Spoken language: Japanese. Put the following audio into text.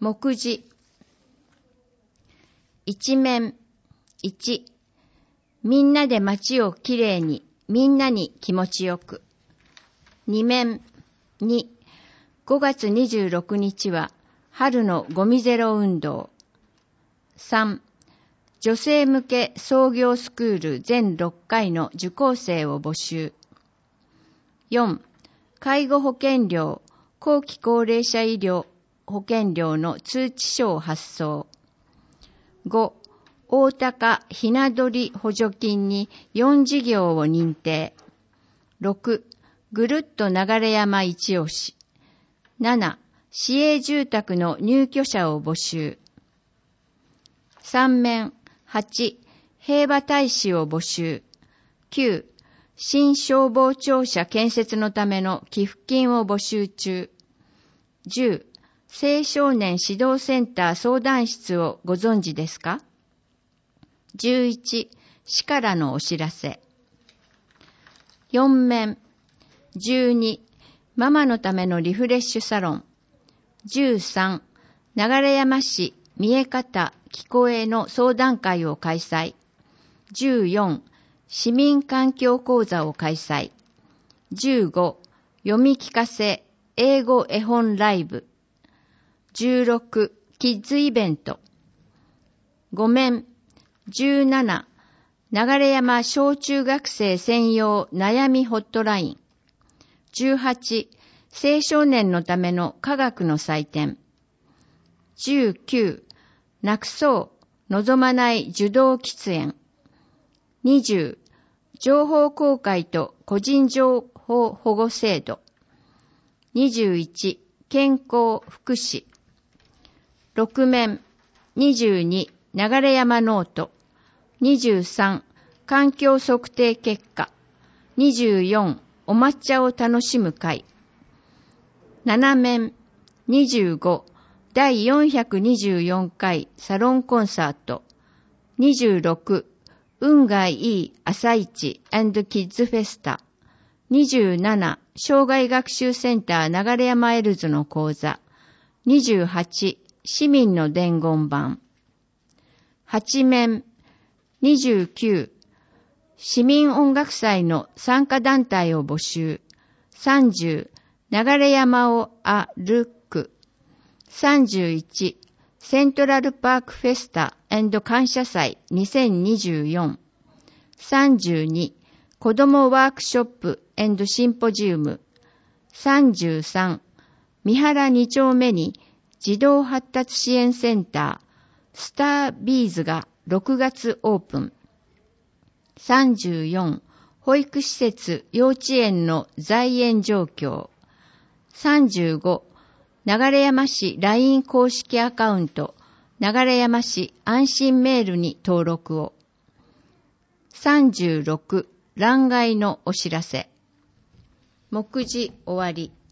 目次。一面。1、みんなで街をきれいに、みんなに気持ちよく。二面。2、5月26日は春のゴミゼロ運動。3、女性向け創業スクール全6回の受講生を募集。4、介護保険料、後期高齢者医療保険料の通知書を発送。5、大高ひな鳥補助金に4事業を認定。6、ぐるっと流山一押し。7、市営住宅の入居者を募集。3面。8、平和大使を募集。9、新消防庁舎建設のための寄付金を募集中。10、青少年指導センター相談室をご存知ですか？ 11、市からのお知らせ。4面。12、ママのためのリフレッシュサロン。13、流山市見え方聞こえの相談会を開催。14、市民環境講座を開催。15、読み聞かせ英語絵本ライブ。16、キッズイベント。5面。17、流山小中学生専用悩みホットライン。18、青少年のための科学の祭典。19、なくそう望まない受動喫煙。20、情報公開と個人情報保護制度。21、健康福祉。6面。22、流山ノート。23、環境測定結果。24、お抹茶を楽しむ会。7面。25、第424回サロンコンサート。26、運がいい朝市&キッズフェスタ。27、障害学習センター流山エルズの講座。28、市民の伝言板。8面。29、市民音楽祭の参加団体を募集。30、流山を歩く。31、セントラルパークフェスタ&感謝祭2024。32、子どもワークショップ&シンポジウム。33、三原2丁目に児童発達支援センタースタービーズが6月オープン。34、保育施設幼稚園の在園状況。35、流山市 LINE 公式アカウント流山市安心メールに登録を。36、欄外のお知らせ。目次終わり。